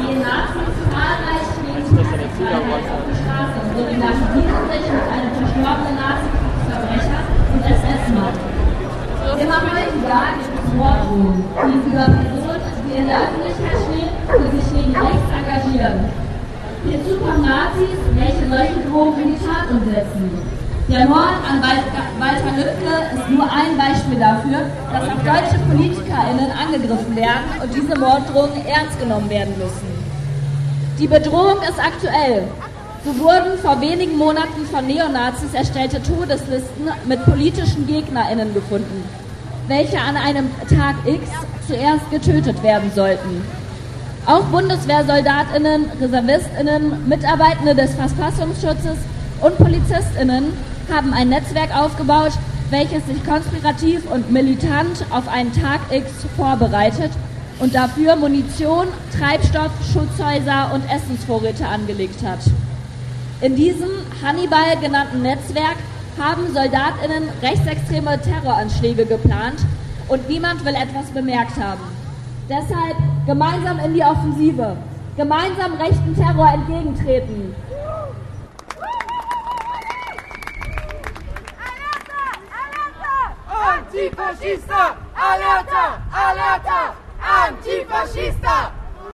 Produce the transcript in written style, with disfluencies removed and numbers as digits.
gehen Nazis zahlreich gegen die auf die Straße und solidarisieren sich mit einem verstorbenen Nazi-Verbrecher und SS-Mann. Immer häufiger gibt es Morddrohungen, die über Personen, die in der Öffentlichkeit stehen und sich gegen rechts engagieren. Hierzu kommen Nazis, welche solche Drohungen in die Tat umsetzen. Der Mord an Walter Lübcke ist nur ein Beispiel dafür, dass auch deutsche PolitikerInnen angegriffen werden und diese Morddrohungen ernst genommen werden müssen. Die Bedrohung ist aktuell. So wurden vor wenigen Monaten von Neonazis erstellte Todeslisten mit politischen GegnerInnen gefunden, welche an einem Tag X zuerst getötet werden sollten. Auch BundeswehrsoldatInnen, ReservistInnen, Mitarbeitende des Verfassungsschutzes und PolizistInnen haben ein Netzwerk aufgebaut, welches sich konspirativ und militant auf einen Tag X vorbereitet und dafür Munition, Treibstoff, Schutzhäuser und Essensvorräte angelegt hat. In diesem Hannibal genannten Netzwerk haben SoldatInnen rechtsextreme Terroranschläge geplant und niemand will etwas bemerkt haben. Deshalb gemeinsam in die Offensive, gemeinsam rechten Terror entgegentreten. Antifascista! Alerta! Alerta! Antifascista!